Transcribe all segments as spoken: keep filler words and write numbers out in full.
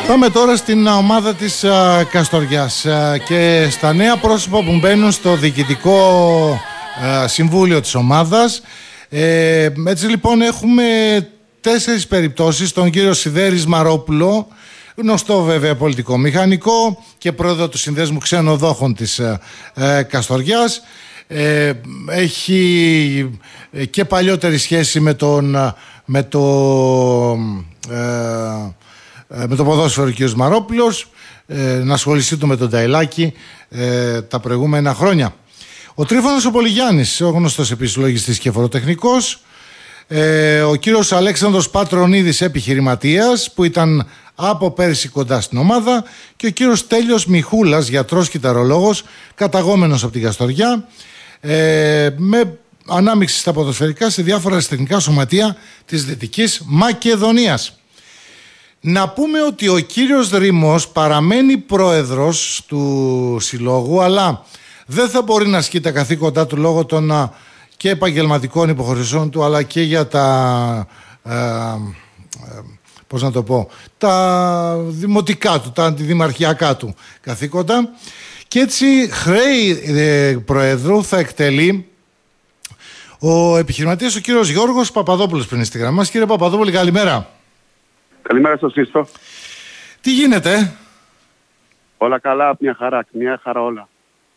Πάμε τώρα στην ομάδα της α, Καστοριάς α, και στα νέα πρόσωπα που μπαίνουν στο διοικητικό α, συμβούλιο της ομάδας. Ε, έτσι λοιπόν έχουμε τέσσερις περιπτώσεις. Τον κύριο Σιδέρη Μαρόπουλο, γνωστό βέβαια πολιτικό μηχανικό και πρόεδρο του Συνδέσμου Ξενοδόχων της α, α, Καστοριάς. Ε, έχει και παλιότερη σχέση με τον με το ε, με το ποδόσφαιρο ο κ. Μαρόπουλος, ε, να ασχοληθεί του με τον Ταϊλάκη ε, τα προηγούμενα χρόνια. Ο Τρίφωνος ο Πολυγιάννης, ο γνωστός επίσης λογιστής και φοροτεχνικός, ε, ο κύριος Αλέξανδρος Πατρονίδης, επιχειρηματίας που ήταν από πέρσι κοντά στην ομάδα, και ο κύριος Τέλειος Μιχούλας, γιατρός κυταρολόγος, καταγόμενος από την Καστοριά, ε, με ανάμειξη στα ποδοσφαιρικά σε διάφορα αριστερικά σωματεία της Δυτικής Μακεδονίας. Να πούμε ότι ο κύριος Ρήμος παραμένει πρόεδρος του συλλόγου, αλλά δεν θα μπορεί να ασκεί τα καθήκοντά του λόγω των και επαγγελματικών υποχρεώσεων του, αλλά και για τα ε, ε, πώς να το πω, τα δημοτικά του, τα αντιδημαρχιακά του καθήκοντα, και έτσι χρέη ε, προέδρου θα εκτελεί ο επιχειρηματίας ο κύριος Γιώργος Παπαδόπουλος, πριν στη γραμμή μας. Κύριε Παπαδόπουλο, καλημέρα. Καλημέρα σας, Χρήστο. Τι γίνεται? Όλα καλά, μια χαρά, μια χαρά όλα.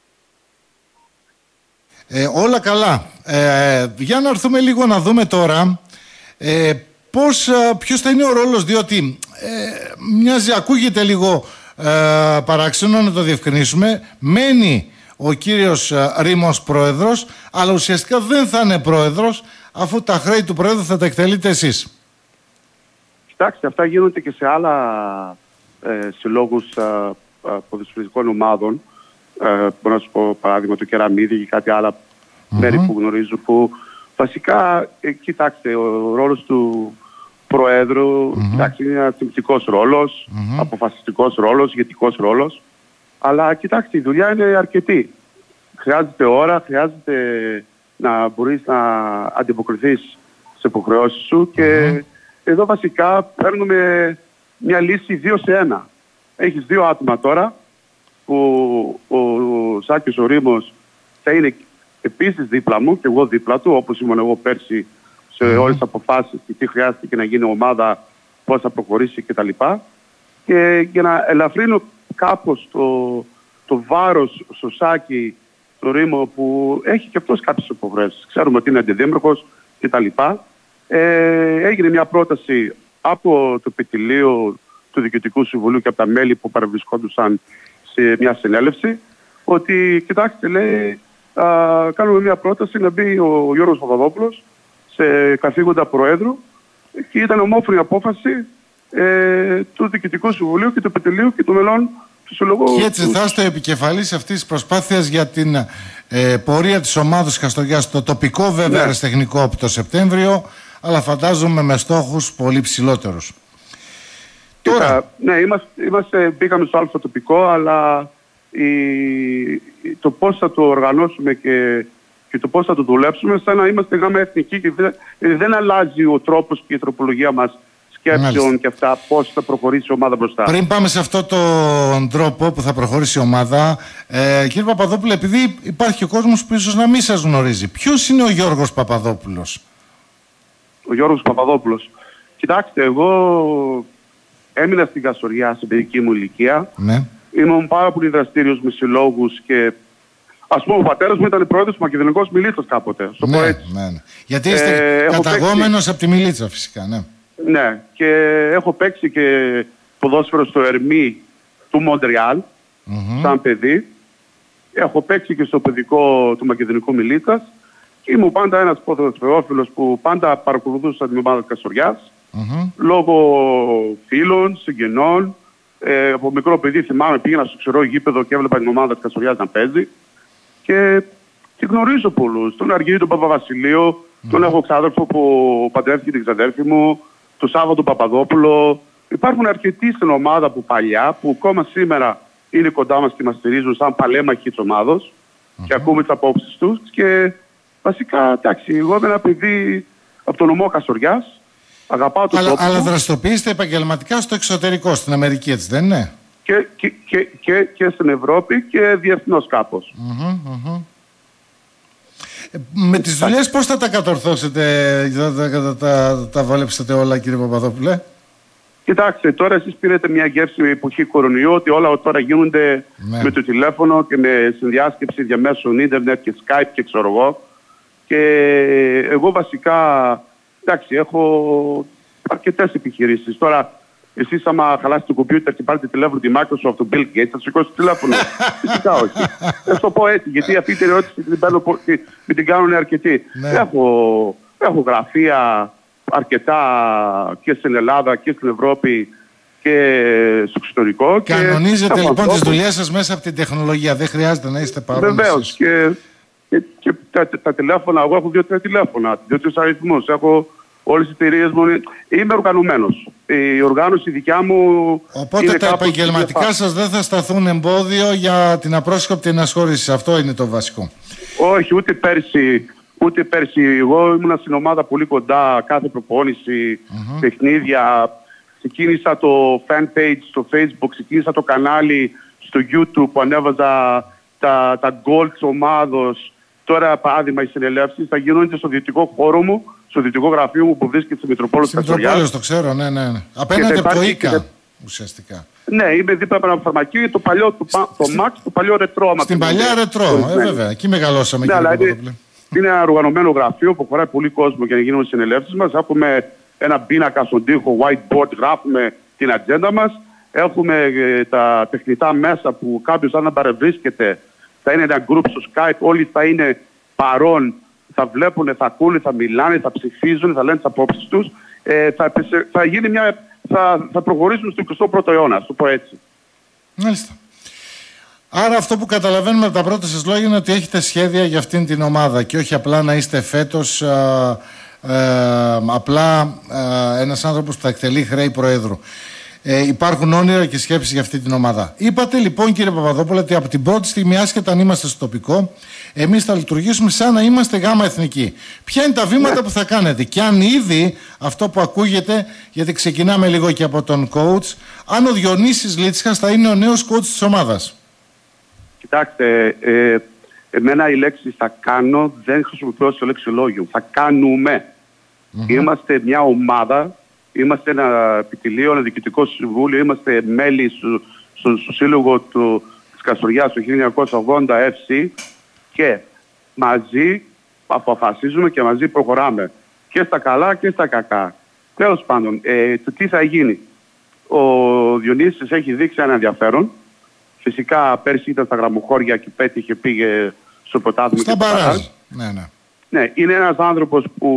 Ε, όλα καλά. Ε, για να έρθουμε λίγο να δούμε τώρα ε, πώς, ποιος θα είναι ο ρόλος, διότι ε, μοιάζει, ακούγεται λίγο ε, παράξενο, να το διευκρινίσουμε. Μένει ο κύριος Ρήμος πρόεδρος, αλλά ουσιαστικά δεν θα είναι πρόεδρος, αφού τα χρέη του πρόεδρου θα τα εκτελείτε εσείς. Κοιτάξτε, αυτά γίνονται και σε άλλα ε, συλλόγους ε, ε, ποδοσφαιρικών ομάδων. Ε, μπορώ να σου πω παράδειγμα το Κεραμίδι και κάτι άλλα mm-hmm. μέρη που γνωρίζω, που βασικά, ε, κοιτάξτε, ο ρόλος του Προέδρου mm-hmm. κοιτάξτε, είναι ένα τιμητικός ρόλος, mm-hmm. αποφασιστικός ρόλος, ηγετικός ρόλος. Αλλά κοιτάξτε, η δουλειά είναι αρκετή. Χρειάζεται ώρα, χρειάζεται να μπορείς να αντιποκριθείς στις υποχρεώσεις σου και mm-hmm. εδώ βασικά παίρνουμε μια λύση δύο σε ένα. Έχεις δύο άτομα τώρα που ο, ο Σάκης ο Ρήμος θα είναι επίσης δίπλα μου και εγώ δίπλα του, όπως ήμουν εγώ πέρσι σε mm-hmm. όλες τις αποφάσεις και τι χρειάστηκε να γίνει ομάδα, πώς θα προχωρήσει κτλ. Και για να ελαφρύνω κάπως το, το βάρος στο Σάκη το Ρήμο, που έχει και αυτός κάποιες υποχρεώσεις. Ξέρουμε ότι είναι αντιδήμαρχος κτλ. Ε, έγινε μια πρόταση από το επιτελείο του Διοικητικού Συμβουλίου και από τα μέλη που παρευρισκόντουσαν σε μια συνέλευση, ότι κοιτάξτε, λέει, α, κάνουμε μια πρόταση να μπει ο Γιώργος Παπαδόπουλος σε καθήκοντα Προέδρου, και ήταν ομόφωνη απόφαση ε, του Διοικητικού Συμβουλίου και του επιτελείου και των μελών του Συλλογού. Και έτσι θα είστε επικεφαλής αυτής της προσπάθειας για την ε, πορεία της ομάδας Καστοριάς, το τοπικό βέβαια ναι. αριστεχνικό από το Σεπτέμβριο, αλλά φαντάζομαι με στόχους πολύ ψηλότερους. Τώρα... Ναι, είμαστε, είμαστε, πήγαμε στο αλφα τοπικό, αλλά η, το πώς θα το οργανώσουμε και, και το πώς θα το δουλέψουμε, σαν να είμαστε γάμα εθνική, και δεν, δεν αλλάζει ο τρόπος και η τροπολογία μας σκέψεων Μάλιστα. και αυτά, πώς θα προχωρήσει η ομάδα μπροστά. Πριν πάμε σε αυτόν τον τρόπο που θα προχωρήσει η ομάδα, ε, κύριε Παπαδόπουλο, επειδή υπάρχει ο κόσμος που ίσως να μην σας γνωρίζει, ποιος είναι ο Γιώργος Παπαδόπουλος? Ο Γιώργος Παπαδόπουλος. Κοιτάξτε, εγώ έμεινα στην Καστοριά στην παιδική μου ηλικία. Ναι. Ήμουν πάρα πολύ δραστήριος με συλλόγους και, ας πούμε, ο πατέρας μου ήταν πρόεδρος του Μακεδονικός Μιλίτσας κάποτε. Στο ναι, ναι, ναι. Γιατί είστε ε, καταγόμενος παίξει... από τη Μιλίτσα, φυσικά. Ναι. ναι, και έχω παίξει και ποδόσφαιρο στο Ερμή του Μοντρεάλ, mm-hmm. σαν παιδί. Έχω παίξει και στο παιδικό του Μακεδονικού Μιλίτσας. Και ήμουν πάντα ένας ποδοσφαιρόφιλος που πάντα παρακολουθούσα την ομάδα της Καστοριάς, mm-hmm. λόγω φίλων, συγγενών. Ε, από μικρό παιδί θυμάμαι πήγαινα στο ξερό γήπεδο και έβλεπα την ομάδα της Καστοριάς να παίζει. Και τη γνωρίζω πολλούς. Τον Αργύρι τον Παπαβασιλείο, mm-hmm. τον έχω ξάδερφο που παντρεύτηκε την ξαδέρφη μου, τον Σάββατο τον Παπαδόπουλο. Υπάρχουν αρκετοί στην ομάδα που παλιά, που ακόμα σήμερα είναι κοντά μας και μας στηρίζουν σαν παλέμαχοι της ομάδος mm-hmm. και ακούμε τις απόψεις τους. Και βασικά, εντάξει, εγώ είμαι ένα παιδί από το νομό Καστοριάς, Αγαπάω τον αλλά, τόπο. Αλλά δραστηριοποιείστε επαγγελματικά στο εξωτερικό, στην Αμερική, έτσι δεν είναι? Και, και, και, και, και στην Ευρώπη και διεθνώς κάπως. Mm-hmm, mm-hmm. Με τις δουλειές πώς θα τα κατορθώσετε, θα τα, τα, τα, τα βόλεψετε όλα, κύριε Παπαδόπουλε? Κοιτάξτε, τώρα εσείς πήρετε μια γεύση εποχή κορονοϊού, ότι όλα τώρα γίνονται ναι. με το τηλέφωνο και με συνδιάσκεψη διαμέσου ίντερνετ και Skype και ξέρω εγώ. Και εγώ βασικά, εντάξει, έχω αρκετές επιχειρήσεις. Τώρα, εσείς άμα χαλάσετε το κομπιούτερ και πάρετε τηλέφωνο τη Microsoft, του Bill Gates, θα σηκώσει το τηλέφωνο. Φυσικά όχι. Θα το πω έτσι, γιατί αυτή την ερώτηση την παίρνω, με την κάνουν αρκετοί. Ναι. Έχω, έχω γραφεία αρκετά και στην Ελλάδα και στην Ευρώπη και στο εξωτερικό. Κανονίζετε και λοιπόν τις δουλειές σας μέσα από την τεχνολογία. Δεν χρειάζεται να είστε παρόντες. Βεβαίως. Και, και, και τα, τα τηλέφωνα, εγώ έχω δύο-τρία τηλέφωνα, δύο-τρεις αριθμούς. Έχω όλες τις εταιρείες μου. Είμαι οργανωμένος. Η οργάνωση δικιά μου. Οπότε είναι τα επαγγελματικά σας δεν θα σταθούν εμπόδιο για την απρόσκοπτη ενασχόληση. Αυτό είναι το βασικό. Όχι, ούτε πέρσι. Ούτε πέρσι. Εγώ ήμουν στην ομάδα πολύ κοντά, κάθε προπόνηση, mm-hmm. παιχνίδια. Ξεκίνησα το fan page στο Facebook, ξεκίνησα το κανάλι στο YouTube που ανέβαζα τα, τα goal της ομάδος. Τώρα, παράδειγμα, οι συνελεύσεις θα γίνονται στο ιδιωτικό χώρο μου, στο ιδιωτικό γραφείο μου που βρίσκεται στη Μητροπόλεως της Καστοριάς. Μητροπόλεως, το ξέρω, ναι, ναι. ναι. Απέναντι από το ΙΚΑ, και... ουσιαστικά. Ναι, είμαι δίπλα από ένα φαρμακείο, το παλιό, το, το Max, το παλιό ρετρό. Στην παλιά ρετρό, ε, βέβαια. Εκεί μεγαλώσαμε. Ναι, αλλά είναι, είναι ένα οργανωμένο γραφείο που χωράει πολύ κόσμο για να γίνουν οι συνελεύσεις μας. Έχουμε ένα πίνακα στον τοίχο, whiteboard, γράφουμε την ατζέντα μας. Έχουμε ε, τα τεχνητά μέσα που κάποιος αν παρευρίσκεται θα είναι ένα group στο Skype, όλοι θα είναι παρόν, θα βλέπουν, θα ακούνε, θα μιλάνε, θα ψηφίζουν, θα λένε τις απόψεις τους. Ε, θα, θα, γίνει μια, θα, θα προχωρήσουν στο εικοστό πρώτο αιώνα, ας το πω έτσι. Μάλιστα. Άρα αυτό που καταλαβαίνουμε από τα πρώτα σας λόγια είναι ότι έχετε σχέδια για αυτήν την ομάδα και όχι απλά να είστε φέτος α, α, απλά α, ένας άνθρωπος που θα εκτελεί χρέη Προέδρου. Ε, υπάρχουν όνειρα και σκέψεις για αυτή την ομάδα. Είπατε λοιπόν, κύριε Παπαδόπουλε, ότι από την πρώτη στιγμή, άσχετα αν είμαστε στο τοπικό, εμείς θα λειτουργήσουμε σαν να είμαστε γάμα εθνική. Ποια είναι τα βήματα yeah. που θα κάνετε, και αν ήδη αυτό που ακούγεται, γιατί ξεκινάμε λίγο και από τον coach, αν ο Διονύσης Λίτσικας θα είναι ο νέος coach της ομάδας? Κοιτάξτε, ε, εμένα η λέξη θα κάνω δεν χρησιμοποιώ στο λεξιλόγιο. Θα κάνουμε. Mm-hmm. Είμαστε μια ομάδα. Είμαστε ένα επιτελείο, ένα διοικητικό συμβούλιο, είμαστε μέλη στο, στο, στο σύλλογο του, της Καστοριάς το χίλια εννιακόσια ογδόντα εφ σι και μαζί αποφασίζουμε και μαζί προχωράμε και στα καλά και στα κακά. Τέλος πάντων, ε, το τι θα γίνει. Ο Διονύσης έχει δείξει ένα ενδιαφέρον. Φυσικά πέρσι ήταν στα γραμμοχώρια και πέτυχε, πήγε στο πρωτάθλημα. Στα μπαράζ. Ναι, ναι. Ναι, είναι ένας άνθρωπος που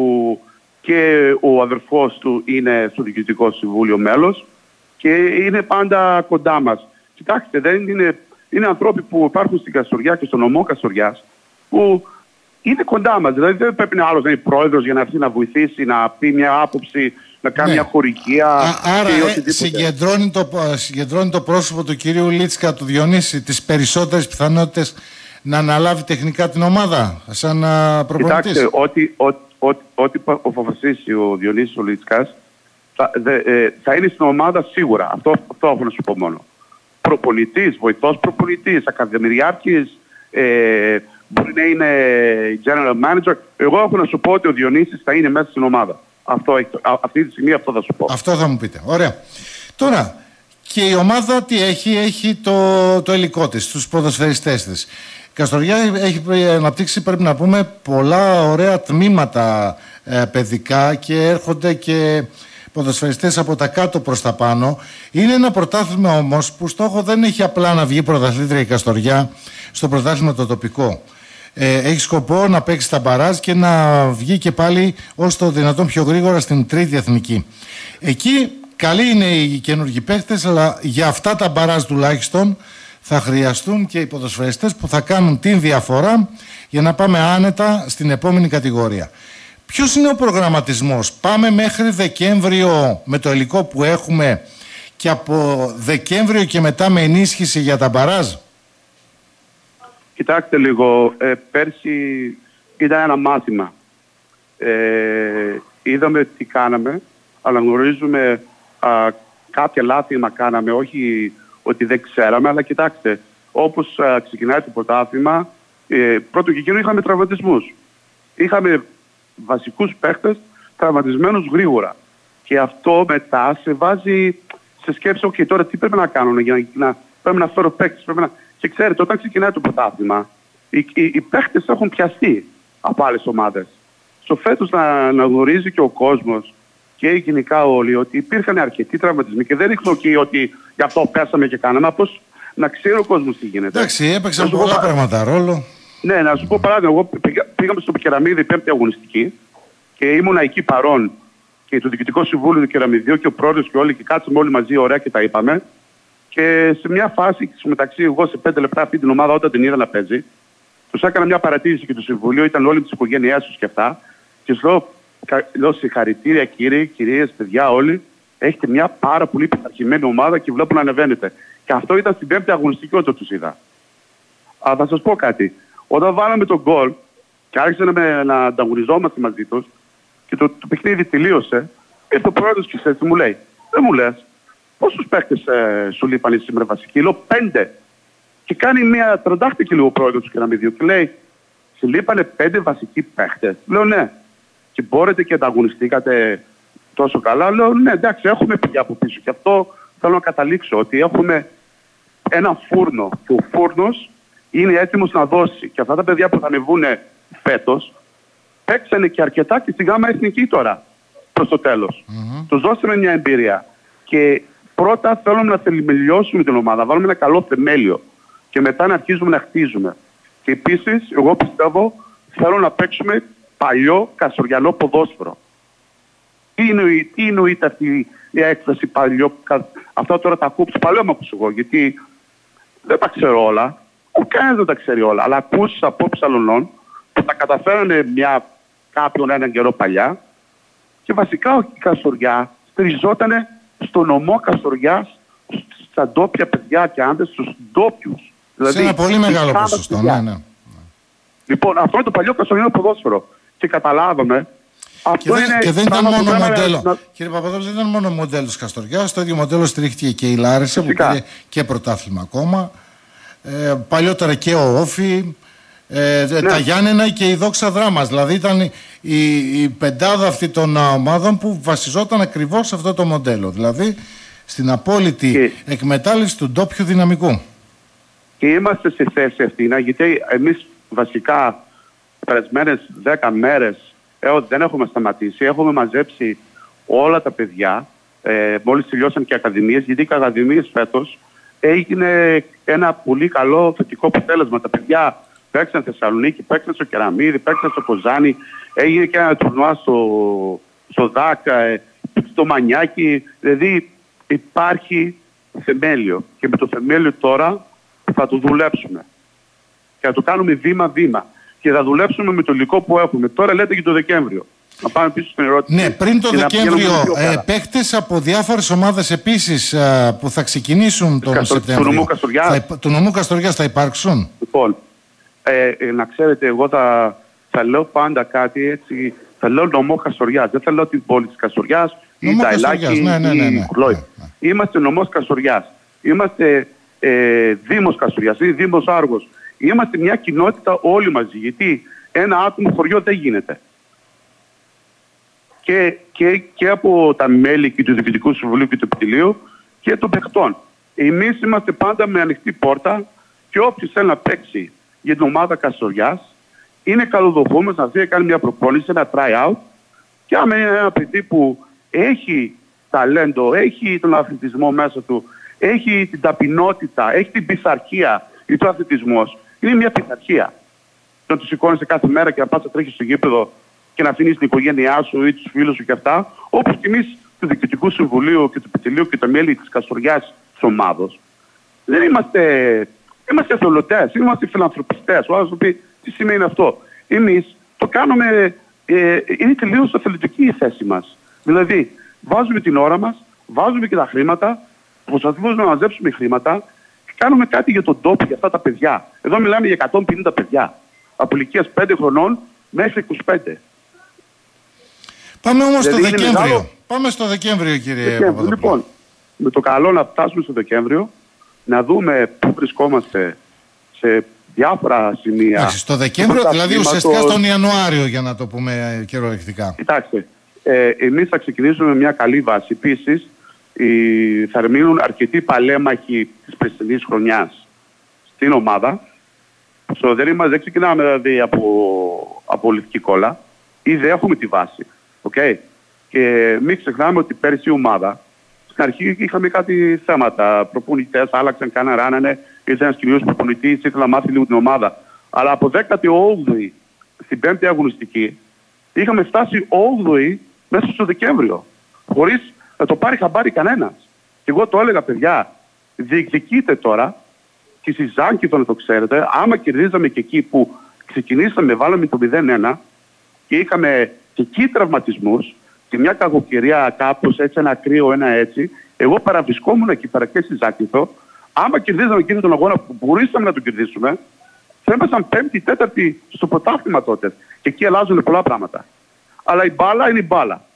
και ο αδερφός του είναι στο Διοικητικό Συμβούλιο μέλος και είναι πάντα κοντά μας. Κοιτάξτε, δεν είναι, είναι ανθρώποι που υπάρχουν στην Καστοριά και στον νομό Καστοριάς που είναι κοντά μας. Δηλαδή δεν πρέπει να άλλος να είναι πρόεδρος για να έρθει να βοηθήσει, να πει μια άποψη, να κάνει ναι. μια χορηγία. Α, άρα ε, συγκεντρώνει, το, συγκεντρώνει το πρόσωπο του κυρίου Λίτσικα, του Διονύση, τις περισσότερες πιθανότητες να αναλάβει τεχνικά την ομάδα σαν προπονητής. Κοιτάξτε, ό,τι, ό, ό, ό,τι αποφασίσει ο Διονύσης ο Λίτσικας θα, δε, ε, θα είναι στην ομάδα σίγουρα. Αυτό, αυτό έχω να σου πω μόνο. Προπονητής, βοηθός προπονητής, ακαδημιάρχης, ε, μπορεί να είναι general manager. Εγώ έχω να σου πω ότι ο Διονύσης θα είναι μέσα στην ομάδα. Αυτό, αυτή τη στιγμή αυτό θα σου πω. Αυτό θα μου πείτε. Ωραία. Τώρα, και η ομάδα τι έχει, έχει το, το υλικό της, τους ποδοσφαιριστές της. Η Καστοριά έχει αναπτύξει, πρέπει να πούμε, πολλά ωραία τμήματα ε, παιδικά και έρχονται και ποδοσφαιριστές από τα κάτω προς τα πάνω. Είναι ένα πρωτάθλημα όμως που στόχο δεν έχει απλά να βγει πρωταθλήτρια η Καστοριά στο πρωτάθλημα το τοπικό. Ε, έχει σκοπό να παίξει τα μπαράζ και να βγει και πάλι όσο το δυνατόν πιο γρήγορα στην τρίτη εθνική. Εκεί καλοί είναι οι καινούργοι παίχτες, αλλά για αυτά τα μπαράζ τουλάχιστον θα χρειαστούν και οι ποδοσφαιριστές που θα κάνουν την διαφορά για να πάμε άνετα στην επόμενη κατηγορία. Ποιος είναι ο προγραμματισμός? Πάμε μέχρι Δεκέμβριο με το υλικό που έχουμε και από Δεκέμβριο και μετά με ενίσχυση για τα μπαράζ? Κοιτάξτε λίγο, ε, πέρσι ήταν ένα μάθημα. Ε, είδαμε τι κάναμε αναγνωρίζουμε α, κάποια λάθη να κάναμε, όχι ότι δεν ξέραμε, αλλά κοιτάξτε, όπως α, ξεκινάει το πρωτάθλημα, ε, πρώτο και εκείνο είχαμε τραυματισμούς. Είχαμε βασικούς παίχτες τραυματισμένους γρήγορα. Και αυτό μετά σε βάζει σε σκέψη, ok, τώρα τι πρέπει να κάνω, για να, να, πρέπει να φέρω παίκτες, πρέπει να... Και ξέρετε, όταν ξεκινάει το πρωτάθλημα, οι, οι, οι παίκτες έχουν πιαστεί από άλλες ομάδες. Στο φέτος να, να γνωρίζει και ο κόσμος και γενικά όλοι ότι υπήρχαν αρκετοί τραυματισμοί και δεν ρίχνω εκεί ότι γι' αυτό πέσαμε και κάναμε, απλώς να ξέρει ο κόσμος τι γίνεται. Εντάξει, έπαιξαν πολλά πράγματα ρόλο. Ναι, να σου πω παράδειγμα, εγώ πήγα, πήγαμε στο Κεραμίδι πέμπτη αγωνιστική και ήμουνα εκεί παρόν και το Διοικητικό Συμβούλιο του Κεραμιδίου και ο πρόεδρος και όλοι και κάτσαμε όλοι μαζί ωραία και τα είπαμε. Και σε μια φάση, μεταξύ εγώ σε πέντε λεπτά αυτή την ομάδα όταν την είδα να παίζει, τους έκανα μια παρατήρηση και το Συμβουλίο, ήταν όλοι με τις οικογένειές τους και αυτά. Και σου λέω, λέω συγχαρητήρια κύριοι, κυρίες, παιδιά όλοι, έχετε μια πάρα πολύ πειθαρχημένη ομάδα και βλέπω να ανεβαίνετε. Και αυτό ήταν στην πέμπτη αγωνιστική όταν τους είδα. Αλλά θα σας πω κάτι. Όταν βάλαμε τον γκολ και άρχισε να, να ανταγωνιζόμαστε μαζί τους και το, το παιχνίδι τελείωσε, ήρθε ο πρόεδρος και έτσι μου λέει, δεν μου λες, πόσους παίκτες ε, σου λείπανε σήμερα βασικοί? Λέω πέντε. Και κάνει μια τραντάχτηκε λίγο ο πρόεδρος του Κεραμιδιού και λέει, σου λείπανε πέντε βασικοί παίκτες? Λέω ναι. Και μπορείτε και ανταγωνιστήκατε τόσο καλά? Λέω ναι, εντάξει, έχουμε παιδιά από πίσω. Και αυτό θέλω να καταλήξω, ότι έχουμε ένα φούρνο και ο φούρνος είναι έτοιμος να δώσει. Και αυτά τα παιδιά που θα ανεβούν φέτος παίξανε και αρκετά και στη γάμα εθνική τώρα προς το τέλος. Mm-hmm. Τους δώσαμε μια εμπειρία. Και πρώτα θέλουμε να θεμελιώσουμε την ομάδα, να βάλουμε ένα καλό θεμέλιο και μετά να αρχίζουμε να χτίζουμε. Και επίσης, εγώ πιστεύω, θέλω να παίξουμε παλιό καστοριανό ποδόσφαιρο. Τι εννοεί, τι εννοείται αυτή η έκφραση παλιό? Αυτά τώρα τα ακούω, παλιό μου ακούς εγώ, γιατί δεν τα ξέρω όλα. Ο κανένας δεν τα ξέρει όλα. Αλλά ακούς από ψαλονών που τα καταφέρανε μια, κάποιον έναν καιρό παλιά και βασικά η Καστοριά στηριζότανε στο νομό Καστοριάς, στα ντόπια παιδιά και άντρες, στους ντόπιους. Δηλαδή, σε ένα πολύ μεγάλο ποσοστό, ναι, ναι. Λοιπόν, αυτό είναι το παλιό καστοριανό ποδόσφαιρο. Και καταλάβαμε. Αυτό και, δεν, είναι και δεν ήταν μόνο μοντέλο. Να... Κύριε Παπαδόπουλο, δεν ήταν μόνο μοντέλο της Καστοριάς. Το ίδιο μοντέλο στηρίχτηκε και η Λάρισα που πήρε και πρωτάθλημα ακόμα. Ε, παλιότερα και ο Όφη. Ε, ναι. Τα Γιάννενα και η Δόξα Δράμας. Δηλαδή ήταν η, η πεντάδα αυτή των ομάδων που βασιζόταν ακριβώς σε αυτό το μοντέλο. Δηλαδή στην απόλυτη και... εκμετάλλευση του ντόπιου δυναμικού. Και είμαστε σε θέση αυτή, γιατί εμείς βασικά περασμένες δέκα μέρες έως δεν έχουμε σταματήσει. Έχουμε μαζέψει όλα τα παιδιά, ε, μόλις τελειώσαν και ακαδημίες, γιατί οι ακαδημίες φέτος έγινε ένα πολύ καλό θετικό αποτέλεσμα. Τα παιδιά παίξαν στη Θεσσαλονίκη, παίξαν στο Κεραμίδι, παίξαν στο Κοζάνι, έγινε και ένα τουρνουά στο, στο Δάκα, ε, στο Μανιάκι. Δηλαδή υπάρχει θεμέλιο και με το θεμέλιο τώρα θα το δουλέψουμε και θα το κάνουμε βήμα-βήμα και θα δουλέψουμε με το υλικό που έχουμε. Τώρα λέτε και το Δεκέμβριο. Να πάμε πίσω στην ερώτηση. Ναι, πριν το Δεκέμβριο, ε, παίχτες από διάφορες ομάδες επίσης ε, που θα ξεκινήσουν τον Καστο... Σεπτέμβριο. Του νομού Καστοριάς. Θα, του νομού Καστοριάς θα υπάρξουν. Λοιπόν, ε, ε, να ξέρετε, εγώ θα, θα λέω πάντα κάτι έτσι. Θα λέω νομό Καστοριάς. Δεν θα λέω την πόλη της Καστοριάς ή Ταϊλάκη ναι, ναι, ναι, ναι, ή Χλόι. Ναι, ναι. Είμαστε νομός Καστοριάς. Είμαστε ε, Δήμος Καστοριάς ή Δήμος Άργος. Είμαστε μια κοινότητα όλοι μαζί. Γιατί ένα άτομο χωριό δεν γίνεται. Και, και, και από τα μέλη και του Διοικητικού Συμβουλίου και του Επιτελείου και των παιχτών. Εμείς είμαστε πάντα με ανοιχτή πόρτα και όποιος θέλει να παίξει για την ομάδα Καστοριάς είναι καλοδοχούμενος να έρθει να κάνει μια προπόνηση, ένα try-out και άμα είναι ένα παιδί που έχει ταλέντο, έχει τον αθλητισμό μέσα του, έχει την ταπεινότητα, έχει την πειθαρχία, γιατί ο αθλητισμός είναι μια πειθαρχία. Να του σηκώνεσαι κάθε μέρα και να πας να τρέχεις στο γήπεδο και να αφήνεις την οικογένειά σου ή τους φίλους σου και αυτά, όπως και εμείς του Διοικητικού Συμβουλίου και του Επιτελείου και τα μέλη της Καστοριάς της ομάδος, δεν είμαστε, είμαστε εθελοντές, είμαστε φιλανθρωπιστές. Ο άλλος θα πει τι σημαίνει αυτό. Εμείς το κάνουμε, ε, είναι τελείως εθελοντική η θέση μας. Δηλαδή, βάζουμε την ώρα μας, βάζουμε και τα χρήματα, προσπαθούμε να μαζέψουμε χρήματα και κάνουμε κάτι για τον τόπο, για αυτά τα παιδιά. Εδώ μιλάμε για εκατόν πενήντα παιδιά, από ηλικίας πέντε χρονών μέχρι είκοσι πέντε. Πάμε όμως στο Δεκέμβριο. Μεγάλο... Πάμε στο Δεκέμβριο, κύριε Παπαδόπουλε. Λοιπόν, με το καλό να φτάσουμε στο Δεκέμβριο, να δούμε πού βρισκόμαστε σε διάφορα σημεία. Εντάξει, στο Δεκέμβριο, δηλαδή ουσιαστικά στον Ιανουάριο, για να το πούμε κυριολεκτικά. Κοιτάξτε, ε, εμείς θα ξεκινήσουμε μια καλή βάση. Επίσης, οι, θα μείνουν αρκετοί παλέμαχοι της περσινής χρονιάς στην ομάδα. Στο δεν, είμαστε, δεν ξεκινάμε δηλαδή από, από λευκή κόλλα. Ήδη έχουμε τη βάση. Okay. Και μην ξεχνάμε ότι πέρυσι η ομάδα, στην αρχή είχαμε κάτι θέματα. Προπονητές άλλαξαν, κάναν ράνανε, ήρθε ένας κυρίως προπονητής, ήθελα να μάθει λίγο την ομάδα. Αλλά από δέκατη όγδοη στην πέμπτη αγωνιστική, είχαμε φτάσει όγδοη μέσα στο Δεκέμβριο. Χωρίς να το πάρει χαμπάρι κανένας. Και εγώ το έλεγα, παιδιά, διεκδικείτε τώρα, και στη Ζάνκηθο να το ξέρετε, άμα κερδίζαμε και εκεί που ξεκινήσαμε, βάλαμε το μηδέν ένα και είχαμε και εκεί τραυματισμούς και μια κακοκαιρία κάπως έτσι, ένα κρύο, ένα έτσι, εγώ παραβρισκόμουν εκεί πέρα και στη Ζάκηθο. Άμα κερδίζαμε εκείνο τον αγώνα που μπορούσαμε να τον κερδίσουμε, θα ήμασταν πέμπτη, τέταρτη στο πρωτάθλημα τότε. Και εκεί αλλάζουν πολλά πράγματα. Αλλά η μπάλα είναι η μπάλα.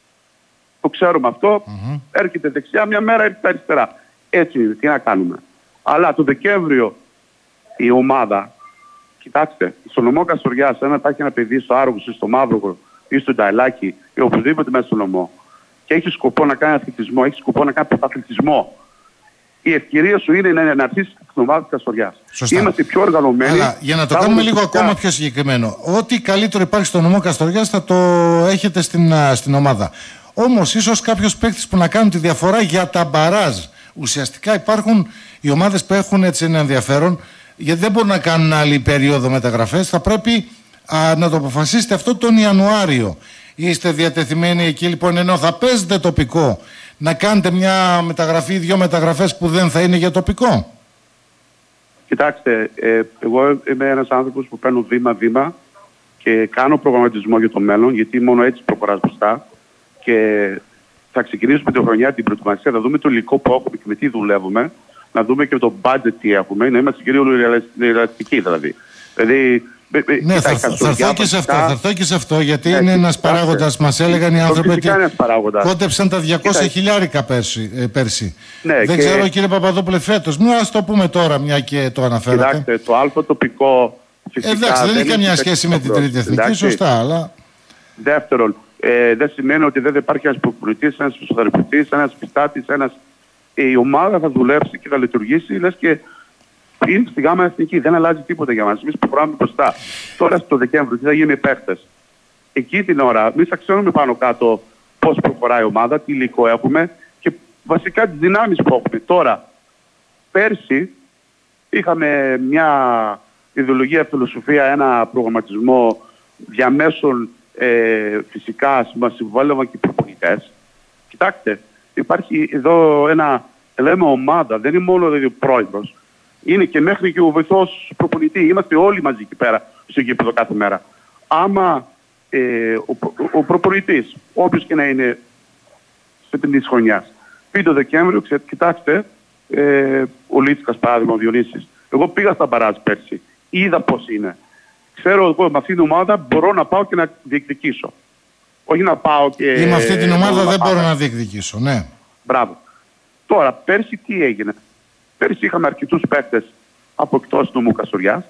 Το ξέρουμε αυτό. Mm-hmm. Έρχεται δεξιά, μια μέρα έρχεται αριστερά. Έτσι είναι, τι να κάνουμε. Αλλά το Δεκέμβριο η ομάδα, κοιτάξτε, στο νομό Καστοριάς, αν υπάρχει ένα παιδί στο Άργος ή στο Μαύρογο ή στο Νταϊλάκι ή οπουδήποτε μέσα στο νομό και έχει σκοπό να κάνει αθλητισμό, έχει σκοπό να κάνει πρωταθλητισμό, η ευκαιρία σου είναι να, να αρχίσει την ομάδα της Καστοριάς. Είμαστε πιο οργανωμένοι. Αλλά για να το κάνουμε λίγο φυσικά ακόμα πιο συγκεκριμένο, ό,τι καλύτερο υπάρχει στο νομό Καστοριάς θα το έχετε στην, στην ομάδα. Όμως ίσως κάποιος παίκτης που να κάνουν τη διαφορά για τα μπαράζ. Ουσιαστικά υπάρχουν οι ομάδες που έχουν έτσι ένα ενδιαφέρον, γιατί δεν μπορούν να κάνουν άλλη περίοδο μεταγραφές. Θα πρέπει α, να το αποφασίσετε αυτό τον Ιανουάριο. Είστε διατεθειμένοι εκεί λοιπόν, ενώ θα παίζετε τοπικό, να κάνετε μια μεταγραφή, δύο μεταγραφές που δεν θα είναι για τοπικό? Κοιτάξτε, ε, εγώ είμαι ένας άνθρωπος που παίρνω βήμα-βήμα και κάνω προγραμματισμό για το μέλλον, γιατί μόνο έτσι προχωράς μπροστά. Και θα ξεκινήσουμε την χρονιά την προετοιμασία, να δούμε το υλικό που έχουμε και με τι δουλεύουμε, να δούμε και το budget τι έχουμε, να είμαστε κυρίως ρεαλιστικοί δηλαδή. Δηλαδή ναι, θα, θα, θα έρθω και σε αυτό, θα έρθω και σε αυτό, γιατί ναι, είναι ένας παράγοντας, μας έλεγαν οι άνθρωποι ότι κόντεψαν τα διακόσια χιλιάρικα πέρσι. Ε, πέρσι. Ναι, δεν και ξέρω κύριε Παπαδόπουλε φέτος, μια ας το πούμε τώρα μια και το αναφέρατε. Κοιτάξτε, το αλφα τοπικό φυσικά εντάξει, δεν έχει καμιά σχέση με την τρίτη εθνική, εντάξει, σωστά, αλλά... Δεύτερον, ε, δεν σημαίνει ότι δεν υπάρχει ένας προπονητής, ένας φυσιοθεραπευτής, ένας πιστάτης, ένας... Η ομάδα θα δουλέψει και θα λειτουργήσει, λες και είναι στη γάμα εθνική, δεν αλλάζει τίποτα για μας. Εμείς προχωράμε μπροστά. Τώρα στο Δεκέμβριο, τι θα γίνει με παίχτες. Εκεί την ώρα, εμείς θα ξέρουμε πάνω κάτω πώς προχωράει η ομάδα, τι υλικό έχουμε και βασικά τις δυνάμεις που έχουμε. Τώρα, πέρσι είχαμε μια ιδεολογία, φιλοσοφία, ένα προγραμματισμό διαμέσων ε, φυσικά μας συμβόλευαν και οι προπονητές. Κοιτάξτε, υπάρχει εδώ ένα, λέμε ομάδα, δεν είναι μόνο δηλαδή, ο πρόεδρος. Είναι και μέχρι και ο βοηθός προπονητή. Είμαστε όλοι μαζί εκεί πέρα, στο γήπεδο κάθε μέρα. Άμα ε, ο, ο, ο προπονητής, όποιος και να είναι σε την χρονιά, πει το Δεκέμβριο, ξέρετε, κοιτάξτε, ε, ο Λίτσικας παράδειγμα, ο Διονύσης. Εγώ πήγα στα μπαράζ πέρσι, είδα πώς είναι. Ξέρω εγώ με αυτήν την ομάδα μπορώ να πάω και να διεκδικήσω. Όχι να πάω και... Ή με αυτή την ομάδα δεν μπορώ να διεκδικήσω, ναι. Μπράβο. Τώρα, πέρσι τι έγινε. Πέρυσι είχαμε αρκετούς παίκτες από εκτός του Καστοριάς.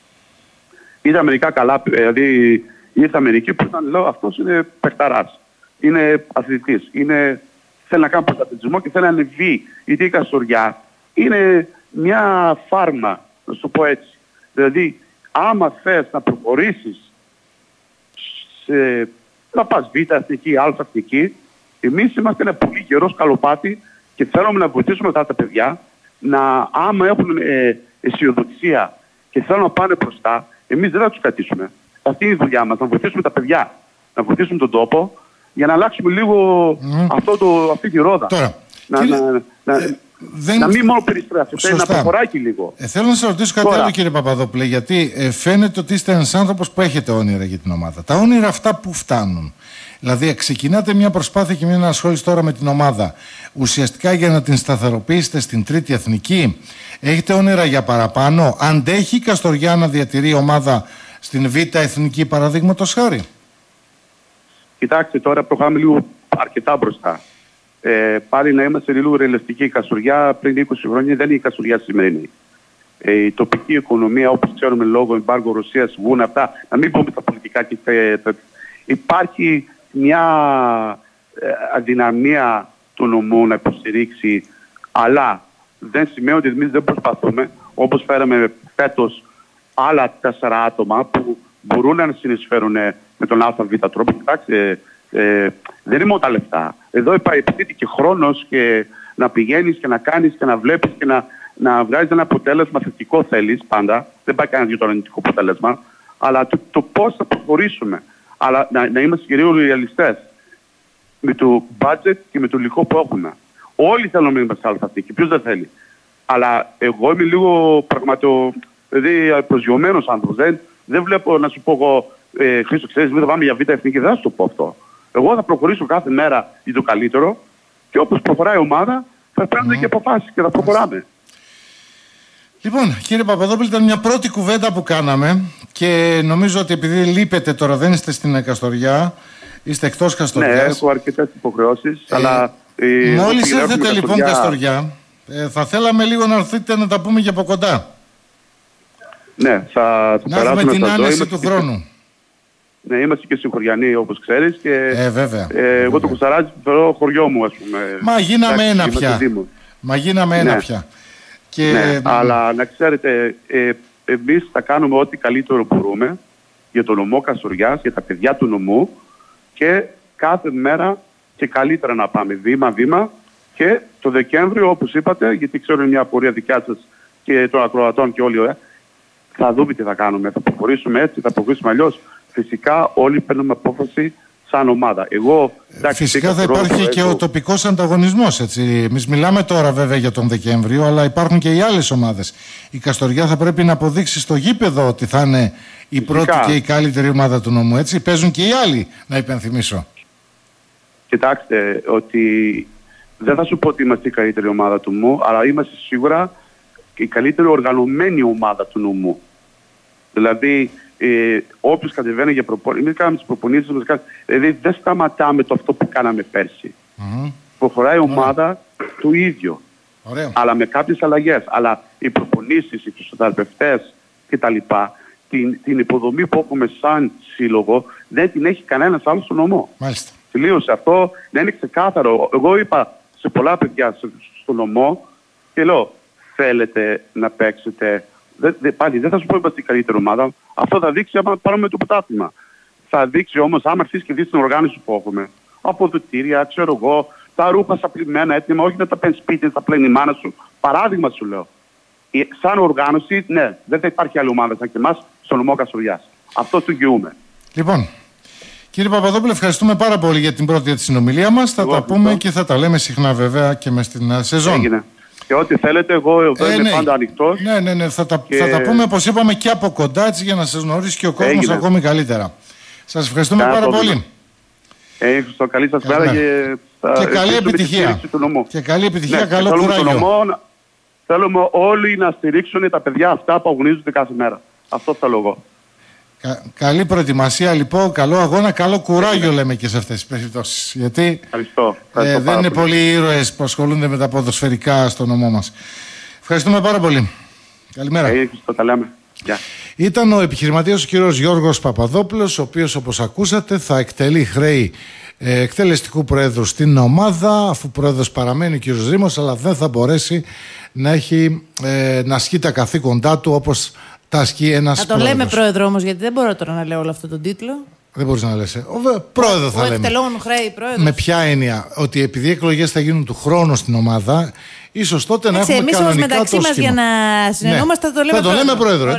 Είδα μερικά καλά, δηλαδή ήρθα μερικοί που ήταν, λέω, αυτός είναι παιχταράς. Είναι αθλητής. Είναι, θέλει να κάνει πρωταθλητισμό και θέλει να ανεβεί. Γιατί η Καστοριά είναι μια φάρμα, να σου το πω έτσι. Δηλαδή, άμα θες να προχωρήσεις σε, να πας β' εθνική, α' εθνική, εμείς είμαστε ένα πολύ καιρό σκαλοπάτι και θέλουμε να βοηθήσουμε αυτά τα παιδιά να, άμα έχουν ε, αισιοδοξία και θέλουν να πάνε μπροστά, εμείς δεν θα τους κρατήσουμε. Αυτή είναι η δουλειά μας, να βοηθήσουμε τα παιδιά, να βοηθήσουμε τον τόπο για να αλλάξουμε λίγο mm. αυτό το, αυτή τη ρόδα. Τώρα, να, κύριε, να, να, ε, δεν... να μην μόνο περιστρέφεται, να προχωράει και λίγο. Ε, θέλω να σας ρωτήσω κάτι άλλο κύριε Παπαδόπουλε, γιατί ε, φαίνεται ότι είστε ένας άνθρωπος που έχετε όνειρα για την ομάδα. Τα όνειρα αυτά που φτάνουν. Δηλαδή, ξεκινάτε μια προσπάθεια και μια ανασχόληση τώρα με την ομάδα. Ουσιαστικά για να την σταθεροποιήσετε στην τρίτη εθνική. Έχετε όνειρα για παραπάνω. Αντέχει η Καστοριά να διατηρεί ομάδα στην β' εθνική, παραδείγματος χάρη? Κοιτάξτε, τώρα προχωράμε λίγο αρκετά μπροστά. Ε, πάλι να είμαστε λίγο ρεαλιστικοί. Η Καστοριά πριν είκοσι χρόνια δεν είναι η Καστοριά σημερινή. Ε, η τοπική οικονομία, όπως ξέρουμε, λόγω εμπάργου Ρωσίας, βγουν αυτά. Να μην πούμε τα πολιτικά και τα... Υπάρχει μια ε, αδυναμία του νομού να υποστηρίξει, αλλά δεν σημαίνει ότι εμείς δεν προσπαθούμε, όπως φέραμε φέτος άλλα τέσσερα άτομα που μπορούν να συνεισφέρουν με τον ΑΒ τρόπο. Κοιτάξτε, ε, δεν είναι μόνο τα λεφτά. Εδώ υπάρχει και χρόνος και να πηγαίνεις και να κάνεις και να βλέπεις και να, να βγάζεις ένα αποτέλεσμα θετικό θέλεις πάντα. Δεν πάει κανένα για το αρνητικό αποτέλεσμα. Αλλά το, το πώς θα προχωρήσουμε. Αλλά να, να είμαστε κυρίως ρεαλιστές με το budget και με το υλικό που έχουμε. Όλοι θέλουν να είμαστε αλφαθοί και ποιος δεν θέλει. Αλλά εγώ είμαι λίγο πραγματο, δηλαδή προσγειωμένος άνθρωπος. Δεν, δεν βλέπω να σου πω εγώ, ε, Χρήστο, ξέρεις, μην θα πάμε για β' εθνική, δεν θα σου το πω αυτό. Εγώ θα προχωρήσω κάθε μέρα για το καλύτερο και όπως προχωράει η ομάδα θα παίρνουμε mm. και αποφάσεις και θα προχωράμε. Λοιπόν, κύριε Παπαδόπουλο, ήταν μια πρώτη κουβέντα που κάναμε και νομίζω ότι επειδή λείπετε τώρα, δεν είστε στην Καστοριά, είστε εκτός Καστοριάς. Ναι, έχω αρκετές υποχρεώσεις, ε, αλλά... Ε, μόλις έρθετε λοιπόν Καστοριά, ε, θα θέλαμε λίγο να έρθετε να τα πούμε και από κοντά. Ναι, θα το να έχουμε την άνεση του χρόνου. Ναι, είμαστε και συγχωριανοί όπως ξέρεις και ε, βέβαια, ε, εγώ βέβαια. το Κουσταράζι το θεωρώ χωριό μου, ας πούμε. Μα γίναμε ένα πια. Μα γίναμε ένα ναι. πια. Και... Ναι, αλλά να ξέρετε, ε, εμείς θα κάνουμε ό,τι καλύτερο μπορούμε για το νομό Καστοριάς, για τα παιδιά του νομού και κάθε μέρα και καλύτερα να πάμε βήμα-βήμα και το Δεκέμβριο, όπως είπατε, γιατί ξέρω είναι μια απορία δικιά σας και των ακροατών και όλοι, ε, θα δούμε τι θα κάνουμε. Θα προχωρήσουμε έτσι, θα προχωρήσουμε αλλιώς. Φυσικά όλοι παίρνουμε απόφαση σαν ομάδα. Εγώ, εντάξει, φυσικά θα υπάρχει και έχω... ο τοπικός ανταγωνισμός. Εμείς μιλάμε τώρα βέβαια για τον Δεκέμβριο, αλλά υπάρχουν και οι άλλες ομάδες. Η Καστοριά θα πρέπει να αποδείξει στο γήπεδο ότι θα είναι η φυσικά. πρώτη και η καλύτερη ομάδα του νομού. Έτσι παίζουν και οι άλλοι, να υπενθυμίσω. Κοιτάξτε, ότι δεν θα σου πω ότι είμαστε η καλύτερη ομάδα του νομού, αλλά είμαστε σίγουρα η καλύτερη οργανωμένη ομάδα του νομού. Δηλαδή, ε, όποιος κατεβαίνει για προπονήσεις, εμείς κάναμε τις προπονήσεις, δηλαδή δεν σταματάμε το αυτό που κάναμε πέρσι. Mm-hmm. Προχωράει η ομάδα mm-hmm. του ίδιο. Ωραίο. Αλλά με κάποιες αλλαγές. Αλλά οι προπονήσεις, οι φυσιοθεραπευτές κτλ. Την, την υποδομή που έχουμε σαν σύλλογο δεν την έχει κανένας άλλος στο νομό. Μάλιστα. Τελείωσε αυτό, δεν είναι ξεκάθαρο. Εγώ είπα σε πολλά παιδιά στο νομό και λέω, θέλετε να παίξετε. Δε, δε, πάλι δεν θα σου πω είμαστε η καλύτερη ομάδα. Αυτό θα δείξει άμα πάρουμε το πρωτάθλημα. Θα δείξει όμως άμα αρχίσει και δεις την οργάνωση που έχουμε. Αποδοτήρια, ξέρω εγώ, τα ρούχα σαπλημένα έτοιμα, όχι να τα παίρνει σπίτι, θα πλένει η μάνα σου. Παράδειγμα σου λέω. Η, σαν οργάνωση, ναι, δεν θα υπάρχει άλλη ομάδα σαν και εμάς στο νομό Καστοριάς. Αυτό του εγγυούμε. Λοιπόν, κύριε Παπαδόπουλο, ευχαριστούμε πάρα πολύ για την πρώτη της συνομιλία μας. Θα εγώ, τα πούμε και θα τα λέμε συχνά βέβαια και μες στην σεζόν. Έγινε. Και ό,τι θέλετε, εγώ εδώ ε, είμαι ναι. πάντα ανοιχτός. Ναι, ναι, ναι. Θα τα, και... θα τα πούμε, όπως είπαμε, και από κοντά, έτσι, για να σας γνωρίσει και ο κόσμος ακόμη καλύτερα. Σας ευχαριστούμε Κάνε πάρα πρόβλημα. πολύ. Έχετε καλή σας μέρα και, και καλή επιτυχία. Και καλή επιτυχία, ναι, καλό κουράγιο. Νομό, θέλουμε όλοι να στηρίξουν τα παιδιά αυτά που αγωνίζονται κάθε μέρα. Αυτό θέλω εγώ. Κα, καλή προετοιμασία λοιπόν, καλό αγώνα, καλό κουράγιο yeah. λέμε και σε αυτές τις περιπτώσεις. Γιατί ευχαριστώ, ευχαριστώ ε, δεν είναι πολλοί ήρωες που ασχολούνται με τα ποδοσφαιρικά στο νομό μας. Ευχαριστούμε πάρα πολύ. Καλημέρα. Ευχαριστώ, τα λέμε. Yeah. Ήταν ο επιχειρηματίας ο κύριος Γιώργος Παπαδόπουλος, ο οποίος όπως ακούσατε θα εκτελεί χρέη ε, εκτελεστικού προέδρου στην ομάδα, αφού πρόεδρος παραμένει ο κύριος Ρήμος, αλλά δεν θα μπορέσει να, έχει, ε, να ασκεί τα καθήκοντά του όπως τα ασκεί ένας θα τον πρόεδρος. Λέμε πρόεδρο όμως, γιατί δεν μπορώ τώρα να λέω όλο αυτό τον τίτλο. Δεν μπορείς να λες. Ο πρόεδρο θα ο λέμε. Εκτελών χρέη πρόεδρος. Με ποια έννοια? Ότι επειδή οι εκλογές θα γίνουν του χρόνου στην ομάδα, ίσως τότε να έτσι, έχουμε εμείς κανονικά μεταξύ το μας σχήμα. για να συνεννόμαστε ναι. θα το λέμε θα το λέμε πρόεδρο.